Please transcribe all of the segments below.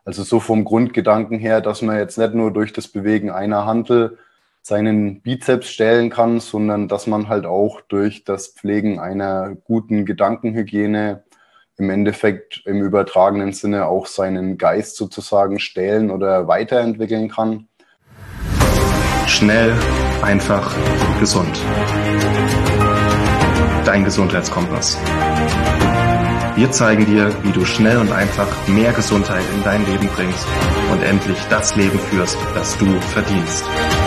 Also so vom Grundgedanken her, dass man jetzt nicht nur durch das Bewegen einer Hantel seinen Bizeps stellen kann, sondern dass man halt auch durch das Pflegen einer guten Gedankenhygiene im Endeffekt im übertragenen Sinne auch seinen Geist sozusagen stählen oder weiterentwickeln kann. Schnell, einfach, gesund. Dein Gesundheitskompass. Wir zeigen dir, wie du schnell und einfach mehr Gesundheit in dein Leben bringst und endlich das Leben führst, das du verdienst.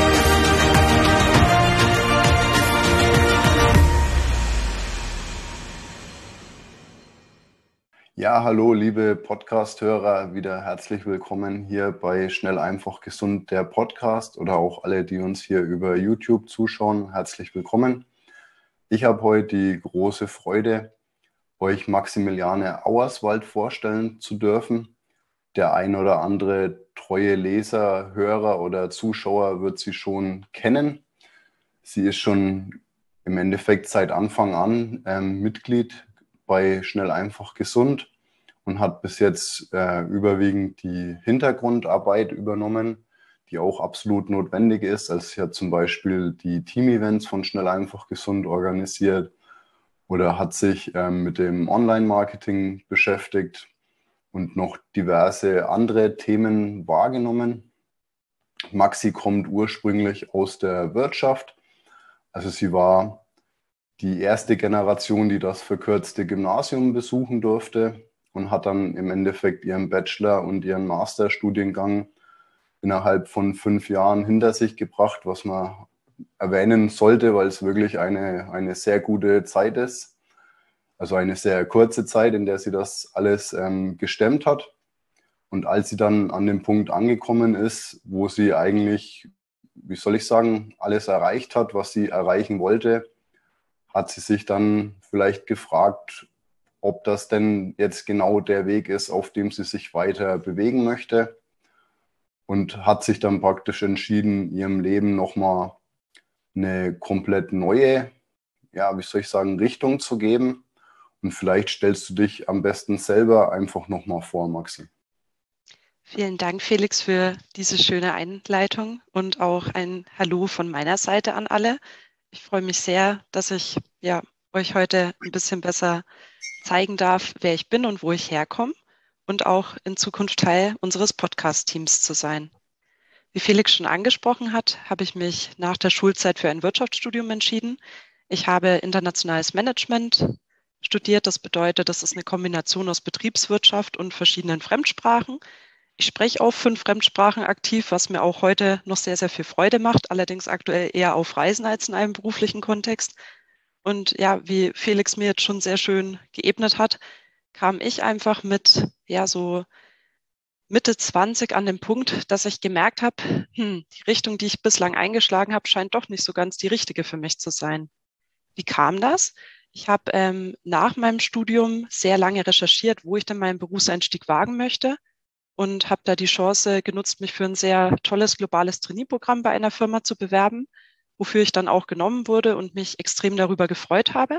Ja, hallo, liebe Podcast-Hörer, wieder herzlich willkommen hier bei Schnell, einfach, gesund, der Podcast oder auch alle, die uns hier über YouTube zuschauen, herzlich willkommen. Ich habe heute die große Freude, euch Maximiliane Auerswald vorstellen zu dürfen. Der ein oder andere treue Leser, Hörer oder Zuschauer wird sie schon kennen. Sie ist schon im Endeffekt seit Anfang an Mitglied bei Schnell, einfach, gesund und hat bis jetzt überwiegend die Hintergrundarbeit übernommen, die auch absolut notwendig ist. Also sie hat zum Beispiel die Team-Events von Schnell, einfach, gesund organisiert oder hat sich mit dem Online-Marketing beschäftigt und noch diverse andere Themen wahrgenommen. Maxi kommt ursprünglich aus der Wirtschaft. Also sie war die erste Generation, die das verkürzte Gymnasium besuchen durfte und hat dann im Endeffekt ihren Bachelor- und ihren Masterstudiengang innerhalb von 5 Jahren hinter sich gebracht, was man erwähnen sollte, weil es wirklich eine sehr gute Zeit ist. Also eine sehr kurze Zeit, in der sie das alles gestemmt hat. Und als sie dann an dem Punkt angekommen ist, wo sie eigentlich, wie soll ich sagen, alles erreicht hat, was sie erreichen wollte, hat sie sich dann vielleicht gefragt, ob das denn jetzt genau der Weg ist, auf dem sie sich weiter bewegen möchte. Und hat sich dann praktisch entschieden, ihrem Leben nochmal eine komplett neue, ja, wie soll ich sagen, Richtung zu geben. Und vielleicht stellst du dich am besten selber einfach nochmal vor, Maxi. Vielen Dank, Felix, für diese schöne Einleitung und auch ein Hallo von meiner Seite an alle. Ich freue mich sehr, dass ich euch heute ein bisschen besser zeigen darf, wer ich bin und wo ich herkomme und auch in Zukunft Teil unseres Podcast-Teams zu sein. Wie Felix schon angesprochen hat, habe ich mich nach der Schulzeit für ein Wirtschaftsstudium entschieden. Ich habe internationales Management studiert. Das bedeutet, das ist eine Kombination aus Betriebswirtschaft und verschiedenen Fremdsprachen. Ich spreche auch 5 Fremdsprachen aktiv, was mir auch heute noch sehr, sehr viel Freude macht, allerdings aktuell eher auf Reisen als in einem beruflichen Kontext. Und ja, wie Felix mir jetzt schon sehr schön geebnet hat, kam ich einfach mit so Mitte 20 an den Punkt, dass ich gemerkt habe, die Richtung, die ich bislang eingeschlagen habe, scheint doch nicht so ganz die richtige für mich zu sein. Wie kam das? Ich habe nach meinem Studium sehr lange recherchiert, wo ich denn meinen Berufseinstieg wagen möchte und habe da die Chance genutzt, mich für ein sehr tolles globales Trainee-Programm bei einer Firma zu bewerben, wofür ich dann auch genommen wurde und mich extrem darüber gefreut habe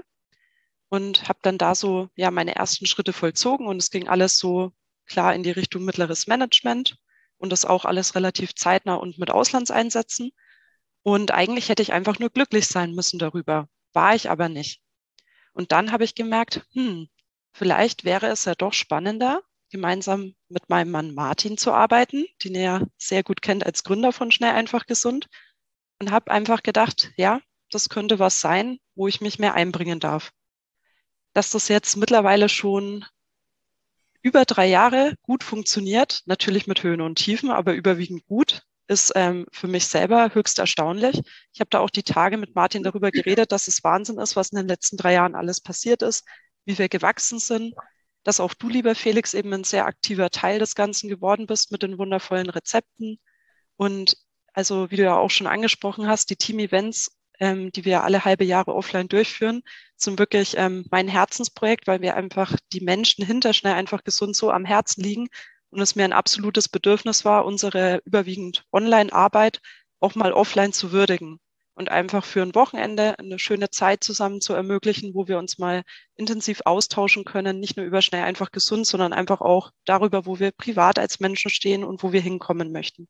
und habe dann da so meine ersten Schritte vollzogen und es ging alles so klar in die Richtung mittleres Management und das auch alles relativ zeitnah und mit Auslandseinsätzen. Und eigentlich hätte ich einfach nur glücklich sein müssen darüber, war ich aber nicht. Und dann habe ich gemerkt, vielleicht wäre es ja doch spannender, gemeinsam mit meinem Mann Martin zu arbeiten, den er ja sehr gut kennt als Gründer von Schnell, einfach, gesund. Und habe einfach gedacht, ja, das könnte was sein, wo ich mich mehr einbringen darf. Dass das jetzt mittlerweile schon über 3 Jahre gut funktioniert, natürlich mit Höhen und Tiefen, aber überwiegend gut, ist für mich selber höchst erstaunlich. Ich habe da auch die Tage mit Martin darüber geredet, dass es Wahnsinn ist, was in den letzten 3 Jahren alles passiert ist, wie wir gewachsen sind, dass auch du, lieber Felix, eben ein sehr aktiver Teil des Ganzen geworden bist mit den wundervollen Rezepten. Und also, wie du ja auch schon angesprochen hast, die Team-Events, die wir alle halbe Jahre offline durchführen, sind wirklich mein Herzensprojekt, weil mir einfach die Menschen hinter Schnell, einfach, gesund so am Herzen liegen und es mir ein absolutes Bedürfnis war, unsere überwiegend Online-Arbeit auch mal offline zu würdigen. und einfach für ein Wochenende eine schöne Zeit zusammen zu ermöglichen, wo wir uns mal intensiv austauschen können, nicht nur über schnell einfach gesund, sondern einfach auch darüber, wo wir privat als Menschen stehen und wo wir hinkommen möchten.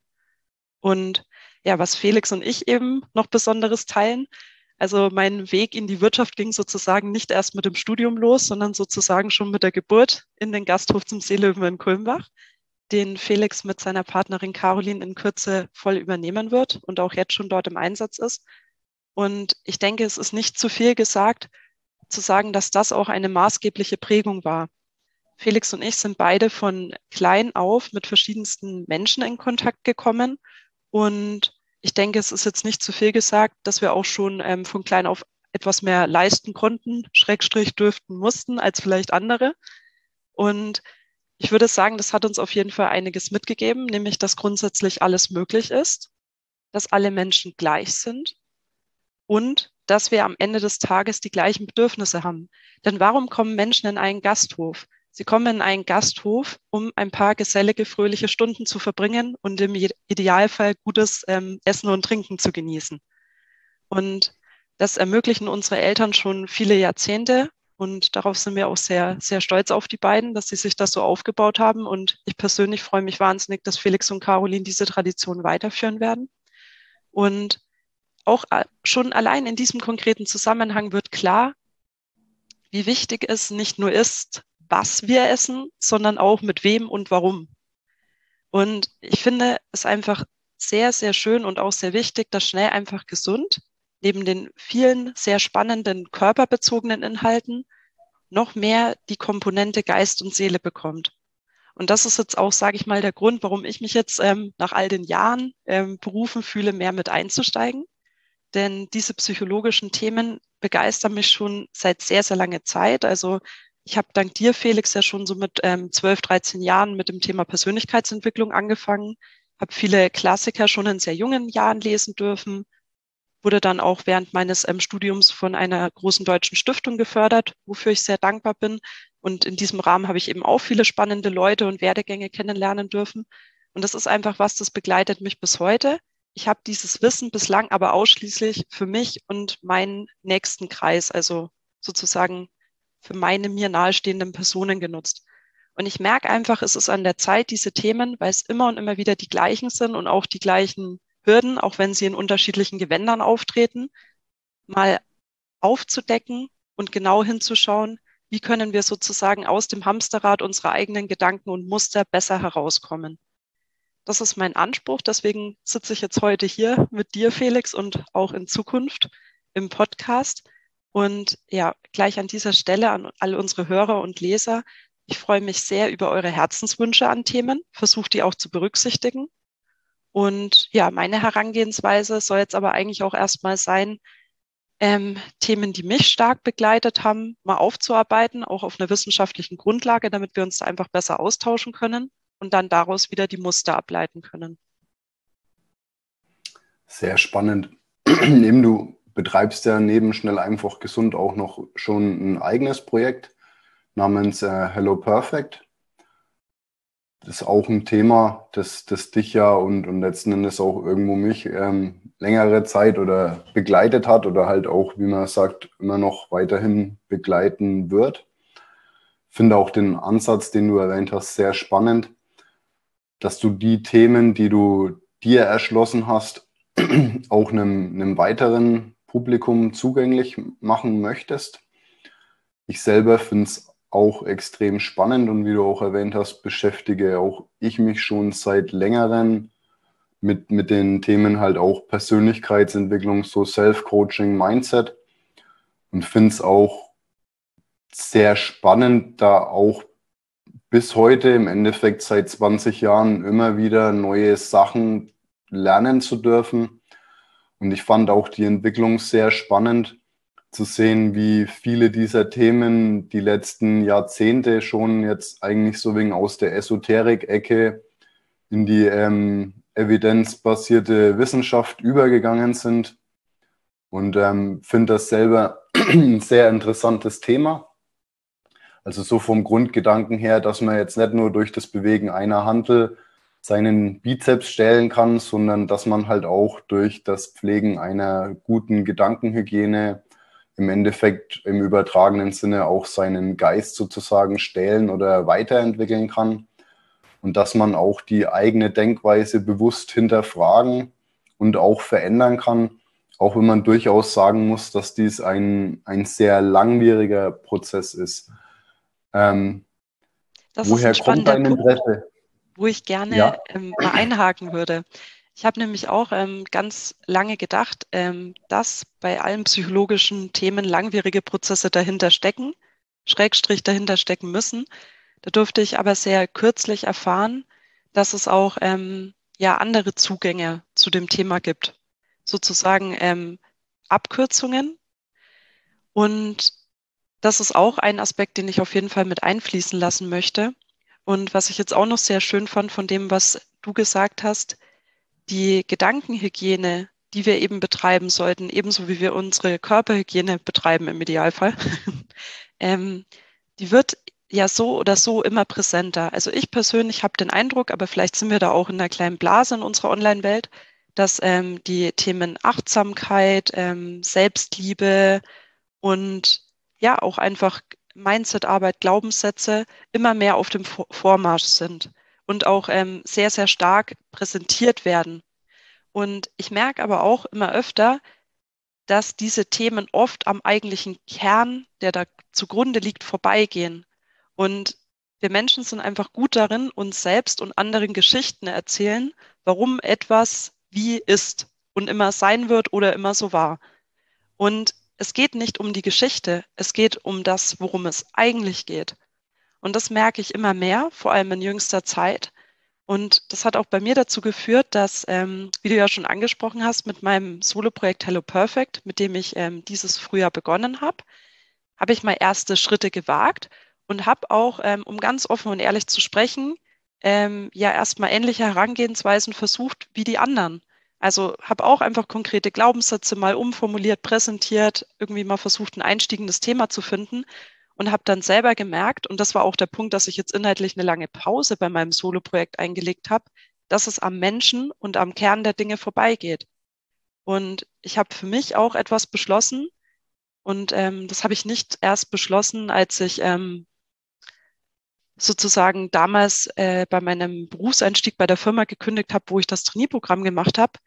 Und ja, was Felix und ich eben noch Besonderes teilen, also mein Weg in die Wirtschaft ging sozusagen nicht erst mit dem Studium los, sondern sozusagen schon mit der Geburt in den Gasthof zum Seelöwen in Kulmbach, den Felix mit seiner Partnerin Caroline in Kürze voll übernehmen wird und auch jetzt schon dort im Einsatz ist. Und ich denke, es ist nicht zu viel gesagt, zu sagen, dass das auch eine maßgebliche Prägung war. Felix und ich sind beide von klein auf mit verschiedensten Menschen in Kontakt gekommen. Und ich denke, es ist jetzt nicht zu viel gesagt, dass wir auch schon von klein auf etwas mehr leisten konnten, Schrägstrich dürften mussten als vielleicht andere. Und ich würde sagen, das hat uns auf jeden Fall einiges mitgegeben, nämlich, dass grundsätzlich alles möglich ist, dass alle Menschen gleich sind und dass wir am Ende des Tages die gleichen Bedürfnisse haben. Denn warum kommen Menschen in einen Gasthof? Sie kommen in einen Gasthof, um ein paar gesellige, fröhliche Stunden zu verbringen und im Idealfall gutes Essen und Trinken zu genießen. Und das ermöglichen unsere Eltern schon viele Jahrzehnte. Und darauf sind wir auch sehr, sehr stolz auf die beiden, dass sie sich das so aufgebaut haben. Und ich persönlich freue mich wahnsinnig, dass Felix und Caroline diese Tradition weiterführen werden. Und auch schon allein in diesem konkreten Zusammenhang wird klar, wie wichtig es nicht nur ist, was wir essen, sondern auch mit wem und warum. Und ich finde es einfach sehr, sehr schön und auch sehr wichtig, dass schnell einfach gesund neben den vielen sehr spannenden körperbezogenen Inhalten noch mehr die Komponente Geist und Seele bekommt. Und das ist jetzt auch, sage ich mal, der Grund, warum ich mich jetzt nach all den Jahren berufen fühle, mehr mit einzusteigen. Denn diese psychologischen Themen begeistern mich schon seit sehr, sehr langer Zeit. Also ich habe dank dir, Felix, ja schon so mit 12, 13 Jahren mit dem Thema Persönlichkeitsentwicklung angefangen, habe viele Klassiker schon in sehr jungen Jahren lesen dürfen, wurde dann auch während meines Studiums von einer großen deutschen Stiftung gefördert, wofür ich sehr dankbar bin. Und in diesem Rahmen habe ich eben auch viele spannende Leute und Werdegänge kennenlernen dürfen. Und das ist einfach was, das begleitet mich bis heute. Ich habe dieses Wissen bislang aber ausschließlich für mich und meinen nächsten Kreis, also sozusagen für meine mir nahestehenden Personen genutzt. Und ich merke einfach, es ist an der Zeit, diese Themen, weil es immer und immer wieder die gleichen sind und auch die gleichen Hürden, auch wenn sie in unterschiedlichen Gewändern auftreten, mal aufzudecken und genau hinzuschauen, wie können wir sozusagen aus dem Hamsterrad unserer eigenen Gedanken und Muster besser herauskommen. Das ist mein Anspruch, deswegen sitze ich jetzt heute hier mit dir, Felix, und auch in Zukunft im Podcast. Und ja, gleich an dieser Stelle an alle unsere Hörer und Leser, ich freue mich sehr über eure Herzenswünsche an Themen, versuche die auch zu berücksichtigen. Und ja, meine Herangehensweise soll jetzt aber eigentlich auch erstmal sein, Themen, die mich stark begleitet haben, mal aufzuarbeiten, auch auf einer wissenschaftlichen Grundlage, damit wir uns da einfach besser austauschen können und dann daraus wieder die Muster ableiten können. Sehr spannend. Eben, du betreibst ja neben Schnell einfach gesund auch noch schon ein eigenes Projekt namens Hello Perfect. Das ist auch ein Thema, das dich ja und letzten Endes auch irgendwo mich längere Zeit oder begleitet hat oder halt auch, wie man sagt, immer noch weiterhin begleiten wird. Ich finde auch den Ansatz, den du erwähnt hast, sehr spannend, dass du die Themen, die du dir erschlossen hast, auch einem weiteren Publikum zugänglich machen möchtest. Ich selber finde es auch extrem spannend und wie du auch erwähnt hast, beschäftige auch ich mich schon seit längerem mit den Themen halt auch Persönlichkeitsentwicklung, so Self-Coaching, Mindset und finde es auch sehr spannend, da auch bis heute im Endeffekt seit 20 Jahren immer wieder neue Sachen lernen zu dürfen. Und ich fand auch die Entwicklung sehr spannend zu sehen, wie viele dieser Themen die letzten Jahrzehnte schon jetzt eigentlich so wegen aus der Esoterik-Ecke in die evidenzbasierte Wissenschaft übergegangen sind. Und finde das selber ein sehr interessantes Thema. Also so vom Grundgedanken her, dass man jetzt nicht nur durch das Bewegen einer Hantel seinen Bizeps stählen kann, sondern dass man halt auch durch das Pflegen einer guten Gedankenhygiene im Endeffekt im übertragenen Sinne auch seinen Geist sozusagen stählen oder weiterentwickeln kann und dass man auch die eigene Denkweise bewusst hinterfragen und auch verändern kann, auch wenn man durchaus sagen muss, dass dies ein sehr langwieriger Prozess ist. Das ist ein Woher kommt spannender dein Punkt, Interesse? wo ich gerne Ja, mal einhaken würde. Ich habe nämlich auch ganz lange gedacht, dass bei allen psychologischen Themen langwierige Prozesse dahinter stecken, Schrägstrich dahinter stecken müssen. Da durfte ich aber sehr kürzlich erfahren, dass es auch ja andere Zugänge zu dem Thema gibt, sozusagen Abkürzungen. Und das ist auch ein Aspekt, den ich auf jeden Fall mit einfließen lassen möchte. Und was ich jetzt auch noch sehr schön fand von dem, was du gesagt hast, die Gedankenhygiene, die wir eben betreiben sollten, ebenso wie wir unsere Körperhygiene betreiben im Idealfall, ähm, die wird ja so oder so immer präsenter. Also ich persönlich habe den Eindruck, aber vielleicht sind wir da auch in einer kleinen Blase in unserer Online-Welt, dass die Themen Achtsamkeit, Selbstliebe und ja auch einfach Mindset-Arbeit, Glaubenssätze immer mehr auf dem Vormarsch sind und auch sehr, sehr stark präsentiert werden. Und ich merke aber auch immer öfter, dass diese Themen oft am eigentlichen Kern, der da zugrunde liegt, vorbeigehen. Und wir Menschen sind einfach gut darin, uns selbst und anderen Geschichten erzählen, warum etwas wie ist und immer sein wird oder immer so war. Und es geht nicht um die Geschichte, es geht um das, worum es eigentlich geht. Und das merke ich immer mehr, vor allem in jüngster Zeit. Und das hat auch bei mir dazu geführt, dass, wie du ja schon angesprochen hast, mit meinem Solo-Projekt Hello Perfect, mit dem ich dieses Frühjahr begonnen habe, habe ich mal erste Schritte gewagt und habe auch, um ganz offen und ehrlich zu sprechen, ja erstmal ähnliche Herangehensweisen versucht wie die anderen. Also habe auch einfach konkrete Glaubenssätze mal umformuliert, präsentiert, irgendwie mal versucht, ein einstiegendes Thema zu finden und habe dann selber gemerkt, und das war auch der Punkt, dass ich jetzt inhaltlich eine lange Pause bei meinem Solo-Projekt eingelegt habe, dass es am Menschen und am Kern der Dinge vorbeigeht. Und ich habe für mich auch etwas beschlossen, und das habe ich nicht erst beschlossen, als ich sozusagen damals bei meinem Berufseinstieg bei der Firma gekündigt habe, wo ich das Trainee-Programm gemacht habe.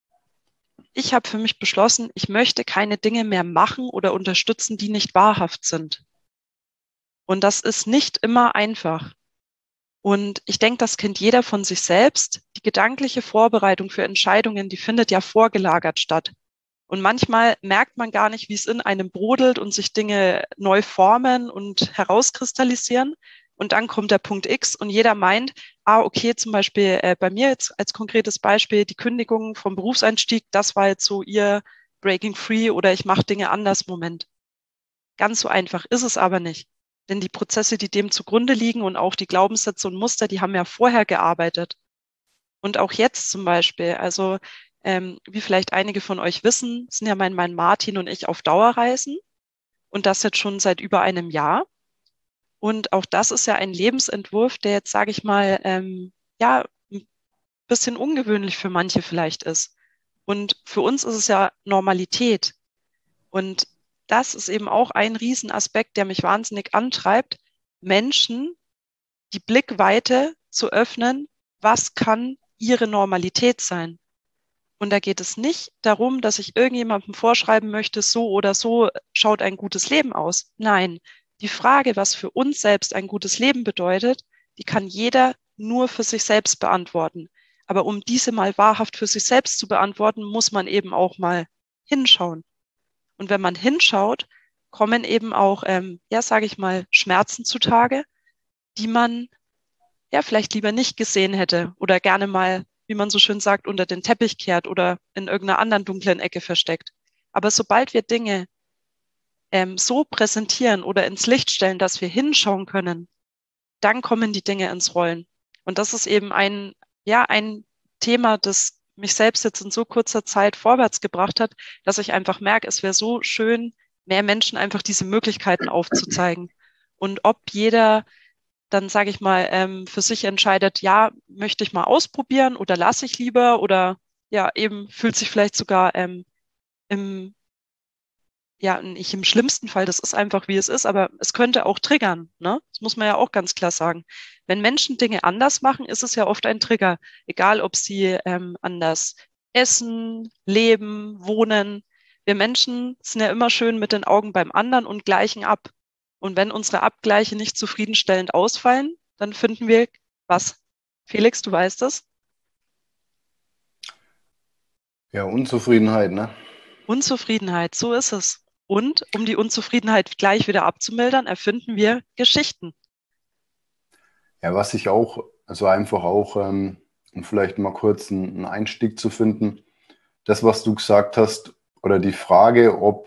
Ich habe für mich beschlossen, ich möchte keine Dinge mehr machen oder unterstützen, die nicht wahrhaft sind. Und das ist nicht immer einfach. Und ich denke, das kennt jeder von sich selbst. Die gedankliche Vorbereitung für Entscheidungen, die findet ja vorgelagert statt. Und manchmal merkt man gar nicht, wie es in einem brodelt und sich Dinge neu formen und herauskristallisieren. Und dann kommt der Punkt X und jeder meint, okay, zum Beispiel bei mir jetzt als konkretes Beispiel, die Kündigung vom Berufseinstieg, das war jetzt so ihr Breaking Free oder ich mache Dinge anders Moment. Ganz so einfach ist es aber nicht. Denn die Prozesse, die dem zugrunde liegen und auch die Glaubenssätze und Muster, die haben ja vorher gearbeitet. Und auch jetzt zum Beispiel, also wie vielleicht einige von euch wissen, sind ja mein Mann Martin und ich auf Dauerreisen und das jetzt schon seit über einem Jahr. Und auch das ist ja ein Lebensentwurf, der jetzt, sage ich mal, ja, ein bisschen ungewöhnlich für manche vielleicht ist. Und für uns ist es ja Normalität. Und das ist eben auch ein Riesenaspekt, der mich wahnsinnig antreibt, Menschen die Blickweite zu öffnen, was kann ihre Normalität sein. Und da geht es nicht darum, dass ich irgendjemandem vorschreiben möchte, so oder so schaut ein gutes Leben aus. Nein, die Frage, was für uns selbst ein gutes Leben bedeutet, die kann jeder nur für sich selbst beantworten. Aber um diese mal wahrhaft für sich selbst zu beantworten, muss man eben auch mal hinschauen. Und wenn man hinschaut, kommen eben auch, ja, sage ich mal, Schmerzen zutage, die man ja vielleicht lieber nicht gesehen hätte oder gerne mal, wie man so schön sagt, unter den Teppich kehrt oder in irgendeiner anderen dunklen Ecke versteckt. Aber sobald wir Dinge so präsentieren oder ins Licht stellen, dass wir hinschauen können, dann kommen die Dinge ins Rollen. Und das ist eben ja, ein Thema, das mich selbst jetzt in so kurzer Zeit vorwärts gebracht hat, dass ich einfach merke, es wäre so schön, mehr Menschen einfach diese Möglichkeiten aufzuzeigen. Und ob jeder dann sage ich mal, für sich entscheidet, ja, möchte ich mal ausprobieren oder lasse ich lieber oder ja, eben fühlt sich vielleicht sogar im, ja, nicht im schlimmsten Fall, das ist einfach wie es ist, aber es könnte auch triggern, ne? Das muss man ja auch ganz klar sagen. Wenn Menschen Dinge anders machen, ist es ja oft ein Trigger, egal ob sie anders essen, leben, wohnen. Wir Menschen sind ja immer schön mit den Augen beim anderen und gleichen ab. Und wenn unsere Abgleiche nicht zufriedenstellend ausfallen, dann finden wir was? Felix, du weißt es? Ja, Unzufriedenheit, ne? Unzufriedenheit, so ist es. Und um die Unzufriedenheit gleich wieder abzumildern, erfinden wir Geschichten. Ja, was ich auch, also einfach auch, um vielleicht mal kurz einen Einstieg zu finden, das, was du gesagt hast, oder die Frage, ob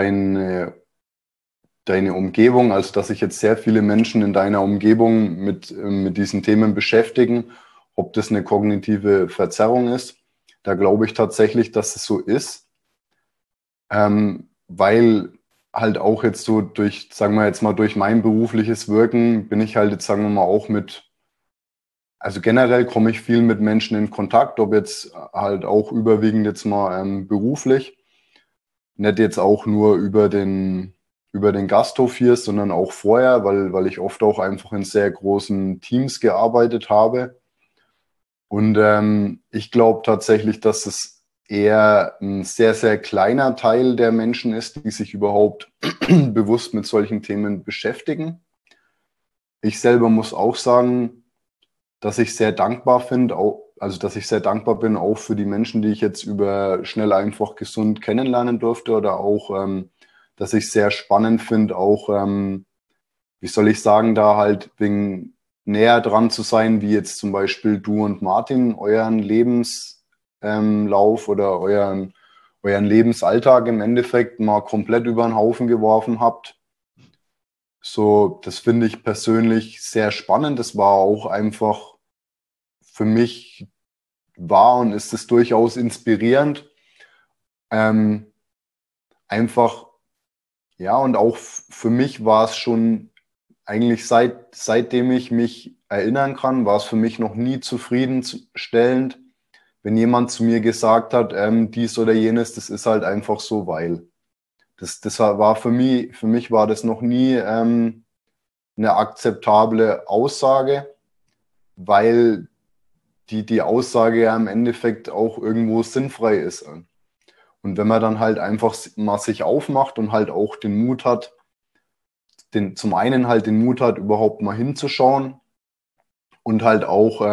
deine Umgebung, also dass sich jetzt sehr viele Menschen in deiner Umgebung mit diesen Themen beschäftigen, ob das eine kognitive Verzerrung ist. Da glaube ich tatsächlich, dass es so ist, weil halt auch jetzt so durch, sagen wir jetzt mal, durch mein berufliches Wirken bin ich halt jetzt, sagen wir mal, auch also generell komme ich viel mit Menschen in Kontakt, ob jetzt halt auch überwiegend jetzt mal beruflich, nicht jetzt auch nur über den Gasthof hier, sondern auch vorher, weil ich oft auch einfach in sehr großen Teams gearbeitet habe. Und ich glaube tatsächlich, dass es eher ein sehr, sehr kleiner Teil der Menschen ist, die sich überhaupt bewusst mit solchen Themen beschäftigen. Ich selber muss auch sagen, dass ich sehr dankbar finde, also dass ich sehr dankbar bin auch für die Menschen, die ich jetzt über schnell, einfach, gesund kennenlernen durfte oder auch, dass ich sehr spannend finde, auch, wie soll ich sagen, da halt wegen näher dran zu sein, wie jetzt zum Beispiel du und Martin, euren Lebenslauf oder euren Lebensalltag im Endeffekt mal komplett über den Haufen geworfen habt. So, das finde ich persönlich sehr spannend. Das war auch einfach für mich war und ist es durchaus inspirierend. Ähm, einfach, ja, und auch für mich war es schon eigentlich seitdem ich mich erinnern kann, war es für mich noch nie zufriedenstellend, wenn jemand zu mir gesagt hat, dies oder jenes, das ist halt einfach so, weil. Das war für mich war das noch nie eine akzeptable Aussage, weil die Aussage ja im Endeffekt auch irgendwo sinnfrei ist. Und wenn man dann halt einfach mal sich aufmacht und halt auch den Mut hat, zum einen halt den Mut hat, überhaupt mal hinzuschauen und halt auch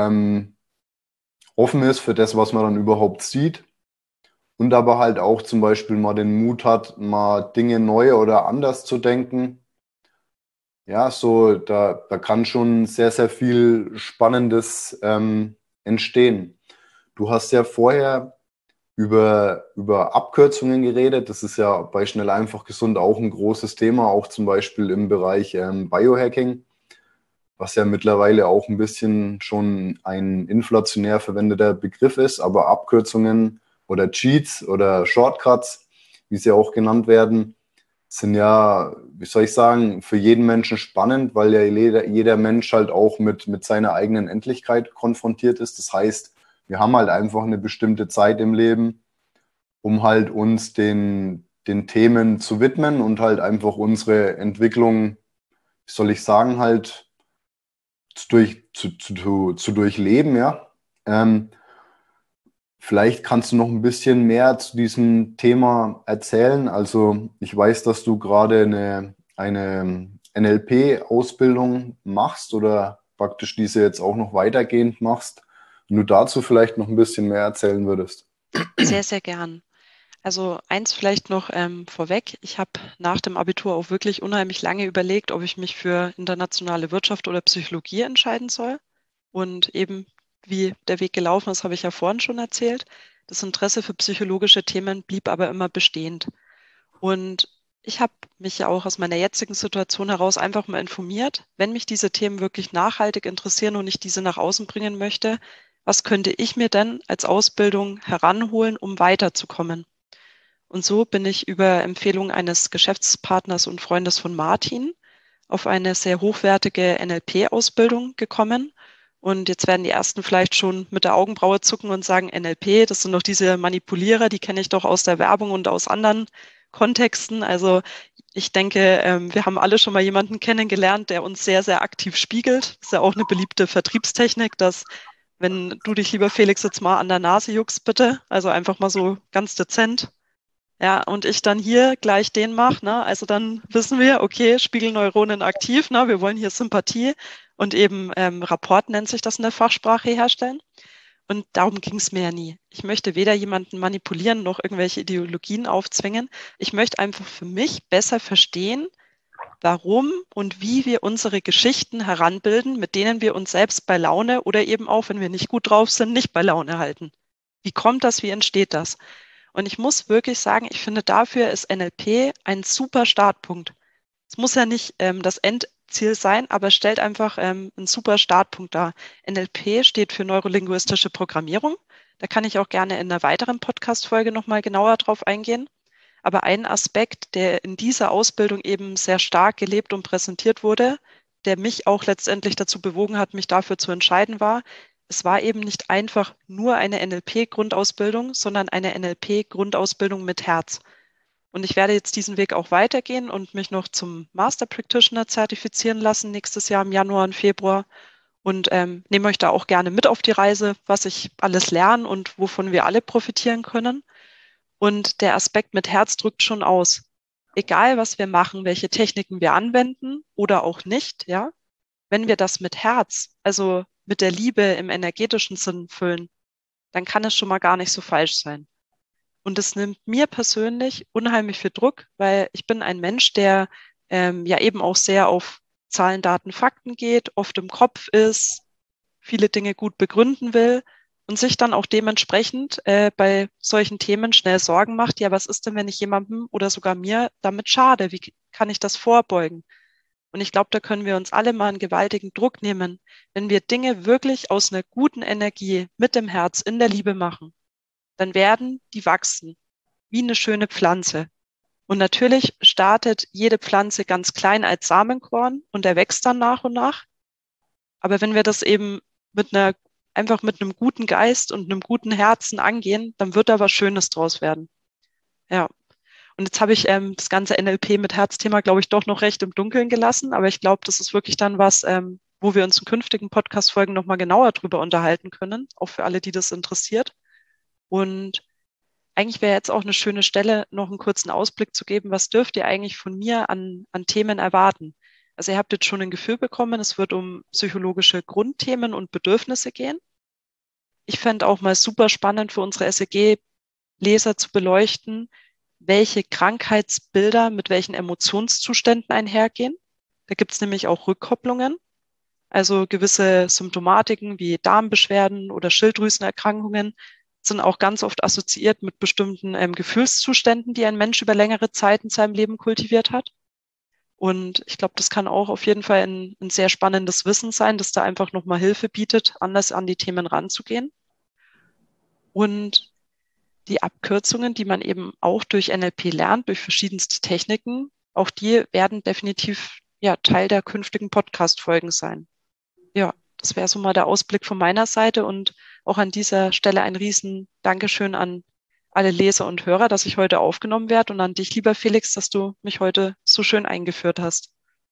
offen ist für das, was man dann überhaupt sieht. Und aber halt auch zum Beispiel mal den Mut hat, mal Dinge neu oder anders zu denken. Ja, so, da kann schon sehr, sehr viel Spannendes entstehen. Du hast ja vorher über Abkürzungen geredet. Das ist ja bei Schnell, einfach, gesund auch ein großes Thema, auch zum Beispiel im Bereich Biohacking, was ja mittlerweile auch ein bisschen schon ein inflationär verwendeter Begriff ist, aber Abkürzungen oder Cheats oder Shortcuts, wie sie auch genannt werden, sind ja, wie soll ich sagen, für jeden Menschen spannend, weil ja jeder Mensch halt auch mit seiner eigenen Endlichkeit konfrontiert ist. Das heißt, wir haben halt einfach eine bestimmte Zeit im Leben, um halt uns den Themen zu widmen und halt einfach unsere Entwicklung, wie soll ich sagen, halt zu durchleben, ja. Vielleicht kannst du noch ein bisschen mehr zu diesem Thema erzählen. Also ich weiß, dass du gerade eine NLP-Ausbildung machst oder praktisch diese jetzt auch noch weitergehend machst. Wenn du dazu vielleicht noch ein bisschen mehr erzählen würdest. Sehr, sehr gern. Also eins vielleicht noch vorweg. Ich habe nach dem Abitur auch wirklich unheimlich lange überlegt, ob ich mich für internationale Wirtschaft oder Psychologie entscheiden soll. Und eben wie der Weg gelaufen ist, habe ich ja vorhin schon erzählt. Das Interesse für psychologische Themen blieb aber immer bestehend. Und ich habe mich ja auch aus meiner jetzigen Situation heraus einfach mal informiert, wenn mich diese Themen wirklich nachhaltig interessieren und ich diese nach außen bringen möchte, was könnte ich mir denn als Ausbildung heranholen, um weiterzukommen? Und so bin ich über Empfehlung eines Geschäftspartners und Freundes von Martin auf eine sehr hochwertige NLP-Ausbildung gekommen. Und jetzt werden die Ersten vielleicht schon mit der Augenbraue zucken und sagen, NLP, das sind doch diese Manipulierer, die kenne ich doch aus der Werbung und aus anderen Kontexten. Also ich denke, wir haben alle schon mal jemanden kennengelernt, der uns sehr, sehr aktiv spiegelt. Das ist ja auch eine beliebte Vertriebstechnik, dass wenn du dich, lieber Felix, jetzt mal an der Nase juckst, bitte, also einfach mal so ganz dezent, ja, und ich dann hier gleich den mache, ne? Also dann wissen wir, okay, Spiegelneuronen aktiv, ne? Wir wollen hier Sympathie und eben Rapport nennt sich das in der Fachsprache herstellen. Und darum ging es mir ja nie. Ich möchte weder jemanden manipulieren noch irgendwelche Ideologien aufzwingen. Ich möchte einfach für mich besser verstehen, warum und wie wir unsere Geschichten heranbilden, mit denen wir uns selbst bei Laune oder eben auch, wenn wir nicht gut drauf sind, nicht bei Laune halten. Wie kommt das? Wie entsteht das? Und ich muss wirklich sagen, ich finde, dafür ist NLP ein super Startpunkt. Es muss ja nicht das Endziel sein, aber es stellt einfach einen super Startpunkt dar. NLP steht für neurolinguistische Programmierung. Da kann ich auch gerne in einer weiteren Podcast-Folge nochmal genauer drauf eingehen. Aber ein Aspekt, der in dieser Ausbildung eben sehr stark gelebt und präsentiert wurde, der mich auch letztendlich dazu bewogen hat, mich dafür zu entscheiden, war, es war eben nicht einfach nur eine NLP-Grundausbildung, sondern eine NLP-Grundausbildung mit Herz. Und ich werde jetzt diesen Weg auch weitergehen und mich noch zum Master Practitioner zertifizieren lassen, nächstes Jahr im Januar und Februar. Und nehme euch da auch gerne mit auf die Reise, was ich alles lerne und wovon wir alle profitieren können. Und der Aspekt mit Herz drückt schon aus. Egal, was wir machen, welche Techniken wir anwenden oder auch nicht, ja, wenn wir das mit Herz, also mit der Liebe im energetischen Sinn füllen, dann kann es schon mal gar nicht so falsch sein. Und es nimmt mir persönlich unheimlich viel Druck, weil ich bin ein Mensch, der ja eben auch sehr auf Zahlen, Daten, Fakten geht, oft im Kopf ist, viele Dinge gut begründen will und sich dann auch dementsprechend bei solchen Themen schnell Sorgen macht, ja, was ist denn, wenn ich jemandem oder sogar mir damit schade? Wie kann ich das vorbeugen? Und ich glaube, da können wir uns alle mal einen gewaltigen Druck nehmen, wenn wir Dinge wirklich aus einer guten Energie mit dem Herz in der Liebe machen. Dann werden die wachsen, wie eine schöne Pflanze. Und natürlich startet jede Pflanze ganz klein als Samenkorn und er wächst dann nach und nach. Aber wenn wir das eben einfach mit einem guten Geist und einem guten Herzen angehen, dann wird da was Schönes draus werden. Ja. Und jetzt habe ich das ganze NLP mit Herzthema, glaube ich, doch noch recht im Dunkeln gelassen. Aber ich glaube, das ist wirklich dann was, wo wir uns in künftigen Podcast-Folgen nochmal genauer drüber unterhalten können, auch für alle, die das interessiert. Und eigentlich wäre jetzt auch eine schöne Stelle, noch einen kurzen Ausblick zu geben. Was dürft ihr eigentlich von mir an Themen erwarten? Also ihr habt jetzt schon ein Gefühl bekommen, es wird um psychologische Grundthemen und Bedürfnisse gehen. Ich fände auch mal super spannend für unsere SEG-Leser zu beleuchten, welche Krankheitsbilder mit welchen Emotionszuständen einhergehen. Da gibt es nämlich auch Rückkopplungen, also gewisse Symptomatiken wie Darmbeschwerden oder Schilddrüsenerkrankungen sind auch ganz oft assoziiert mit bestimmten Gefühlszuständen, die ein Mensch über längere Zeit in seinem Leben kultiviert hat. Und ich glaube, das kann auch auf jeden Fall ein sehr spannendes Wissen sein, das da einfach nochmal Hilfe bietet, anders an die Themen ranzugehen. Und die Abkürzungen, die man eben auch durch NLP lernt, durch verschiedenste Techniken, auch die werden definitiv ja Teil der künftigen Podcast-Folgen sein. Ja, das wäre so mal der Ausblick von meiner Seite und auch an dieser Stelle ein riesen Dankeschön an alle Leser und Hörer, dass ich heute aufgenommen werde und an dich, lieber Felix, dass du mich heute so schön eingeführt hast.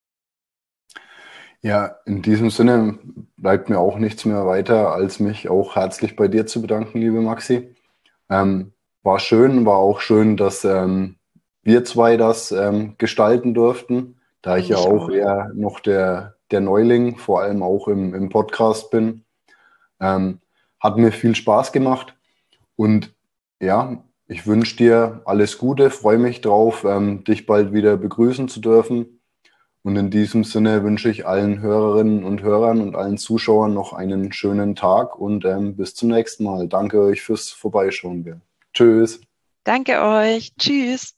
Ja, in diesem Sinne bleibt mir auch nichts mehr weiter, als mich auch herzlich bei dir zu bedanken, liebe Maxi. War auch schön, dass wir zwei das gestalten durften, da ich ja auch eher noch der Neuling, vor allem auch im Podcast bin. Hat mir viel Spaß gemacht und ja, ich wünsche dir alles Gute, freue mich drauf, dich bald wieder begrüßen zu dürfen. Und in diesem Sinne wünsche ich allen Hörerinnen und Hörern und allen Zuschauern noch einen schönen Tag und bis zum nächsten Mal. Danke euch fürs Vorbeischauen. Tschüss. Danke euch. Tschüss.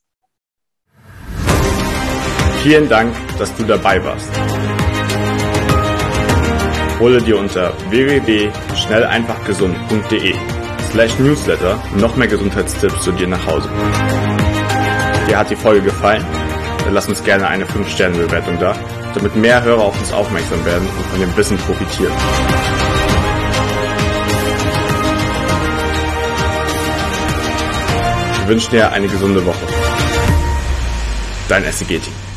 Vielen Dank, dass du dabei warst. Hole dir unter www.schnelleinfachgesund.de/Newsletter noch mehr Gesundheitstipps zu dir nach Hause. Dir hat die Folge gefallen? Dann lass uns gerne eine 5-Sterne-Bewertung da damit mehr Hörer auf uns aufmerksam werden und von dem Wissen profitieren. Wir wünschen dir eine gesunde Woche. Dein SEG-Team.